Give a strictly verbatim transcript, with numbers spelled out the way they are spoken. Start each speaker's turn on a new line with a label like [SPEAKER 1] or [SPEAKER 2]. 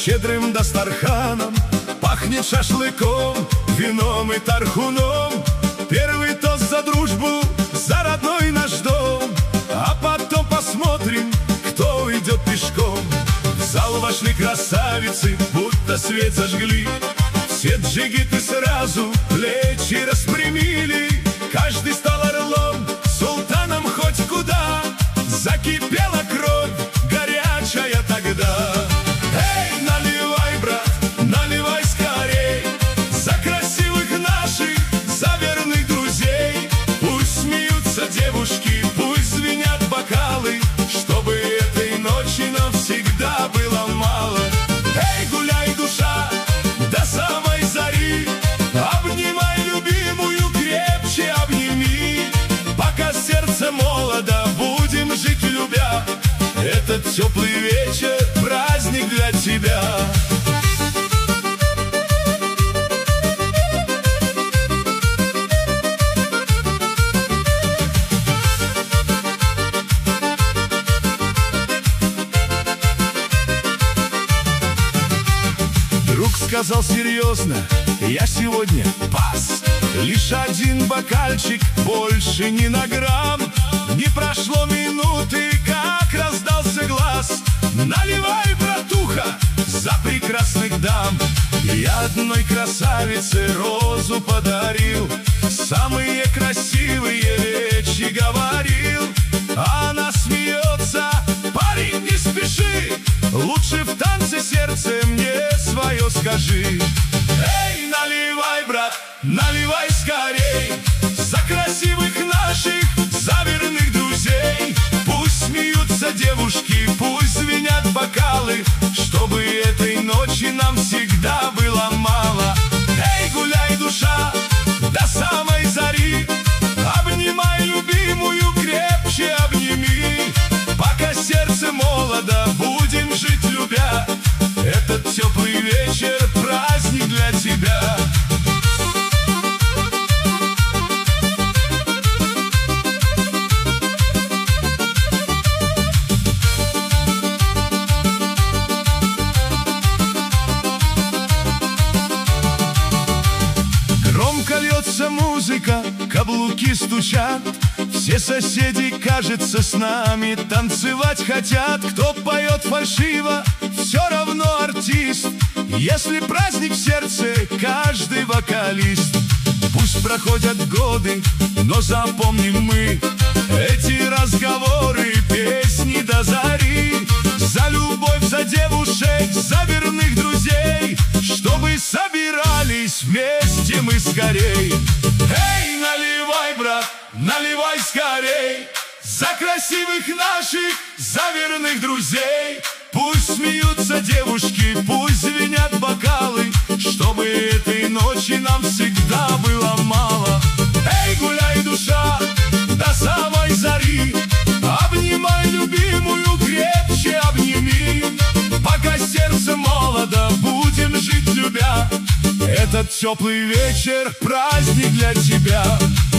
[SPEAKER 1] щедрым дастарханом, пахнет шашлыком, вином и тархуном. Первый тост за дружбу, за родной наш дом, а потом посмотрим, кто идет пешком. В зал вошли красавицы, будто свет зажгли. Все джигиты сразу плечи распрямили. Каждый стал орлом, султаном хоть куда. Закипела кровь, горячая тогда. Эй, наливай, брат, наливай скорей, за красивых наших, за верных друзей. Пусть смеются девушки, пусть звенят бокалы, чтобы этой ночи нам всегда было мало. Эй, гуляй, душа, до самой зари, обнимай любимую, крепче обними. Пока сердце молодо, будем жить любя. Этот теплый вечер, праздник для тебя. Друг сказал серьезно: я сегодня пас. Лишь один бокальчик, больше ни на грамм. Не прошло минуты, как раздался глаз: наливай, братуха, за прекрасных дам. Я одной красавице розу подарил, самые красивые речи говорил. А она смеется: парень, не спеши, лучше в танце сердце мне свое скажи. Эй, наливай, брат, наливай скорей, за красивых наших, за верных друзей. Пусть смеются девушки, пусть звенят бокалы, чтобы этой ночи нам всегда было мало. Эй, гуляй, душа, до самой зари, обнимай любимую, крепче обними. Пока сердце молодо, будем жить любя. Этот теплый вечер, праздник для тебя. Громко льется музыка, каблуки стучат. Все соседи, кажется, с нами танцевать хотят. Кто поет фальшиво, все равно артист. Если праздник в сердце, каждый вокалист. Пусть проходят годы, но запомним мы эти разговоры, песни до зари. За любовь, за девушек, за верных друзей, чтобы собирались вместе мы скорей. Эй, наливай, брат, наливай скорей, за красивых наших, за верных друзей. Пусть смеются девушки, пусть звенят бокалы, чтобы этой ночи нам всегда было мало. Эй, гуляй, душа, до самой зари, обнимай любимую, крепче обними. Пока сердце молодо, будем жить любя. Этот теплый вечер, праздник для тебя.